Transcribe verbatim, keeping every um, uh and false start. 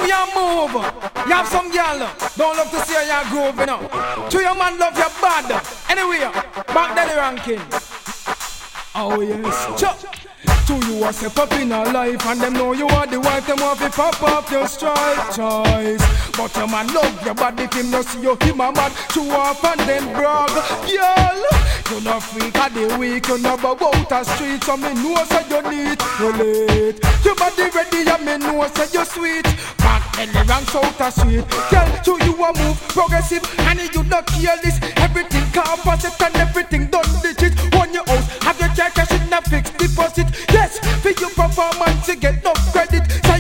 you move. You have some girl, don't love to see you groove, you know. To your man love your bad. Anyway, back to the ranking. Oh yes, Chuck. To you a step up in a life, and them know you are the wife. Them want to pop up your strike choice. But your man love your body, if him no see you, him a mad. Chew up and then brag. Girl, you no freak of the week. You never go out the street, so me know say you need relate. Your body ready, and me know say you sweet. Back in the ranks out the street. Girl, to you a move progressive, and you not care this. Everything composite and everything done digit. On your house, have your check, I should not fix deposit. Yes, for your performance you get no credit. So